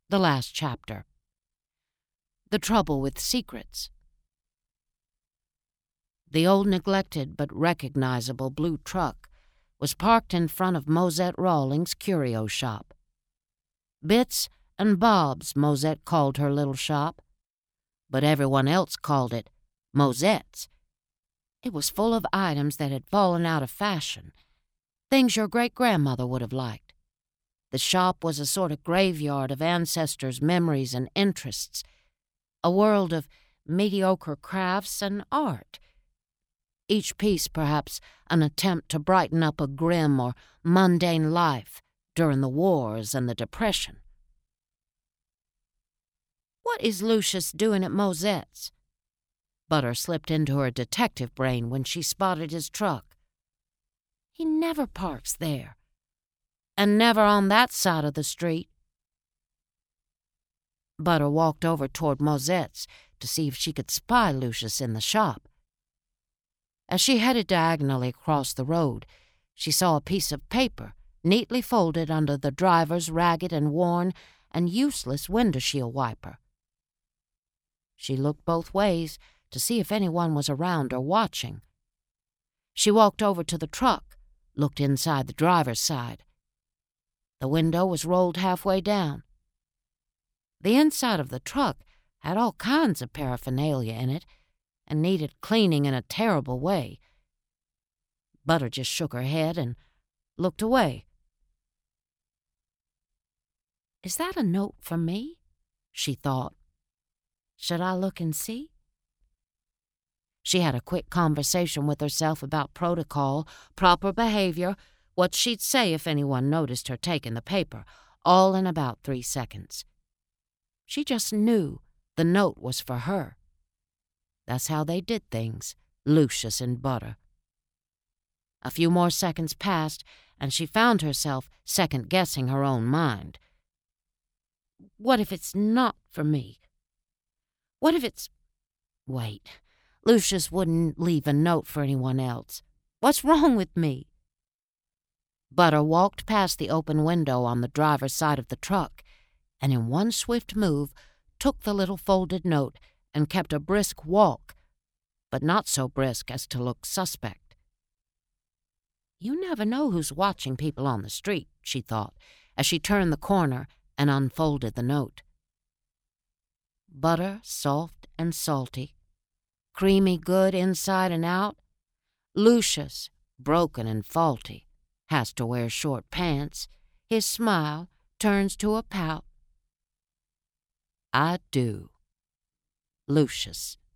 The last chapter. The trouble with secrets. The old neglected but recognizable blue truck was parked in front of Mosette Rawlings' curio shop. Bits and Bobs, Mosette called her little shop, but everyone else called it Mosette's. It was full of items that had fallen out of fashion, things your great-grandmother would have liked. The shop was a sort of graveyard of ancestors' memories and interests, a world of mediocre crafts and art, each piece perhaps an attempt to brighten up a grim or mundane life during the wars and the Depression. "What is Lucius doing at Mosette's?" Butter slipped into her detective brain when she spotted his truck. "He never parks there, and never on that side of the street." Butter walked over toward Mosette's to see if she could spy Lucius in the shop. As she headed diagonally across the road, she saw a piece of paper neatly folded under the driver's ragged and worn and useless windshield wiper. She looked both ways to see if anyone was around or watching. She walked over to the truck, looked inside the driver's side. The window was rolled halfway down. The inside of the truck had all kinds of paraphernalia in it and needed cleaning in a terrible way. Butter just shook her head and looked away. "Is that a note for me?" she thought. "Should I look and see?" She had a quick conversation with herself about protocol, proper behavior, what she'd say if anyone noticed her taking the paper, all in about 3 seconds. She just knew the note was for her. That's how they did things, Lucius and Butter. A few more seconds passed, and she found herself second-guessing her own mind. What if it's not for me? What if it's... Wait, Lucius wouldn't leave a note for anyone else. What's wrong with me? Butter walked past the open window on the driver's side of the truck, and in one swift move took the little folded note and kept a brisk walk, but not so brisk as to look suspect. You never know who's watching people on the street, she thought, as she turned the corner and unfolded the note. Butter, soft and salty, creamy good inside and out. Lucius, broken and faulty, has to wear short pants. His smile turns to a pout. I do. Lucius.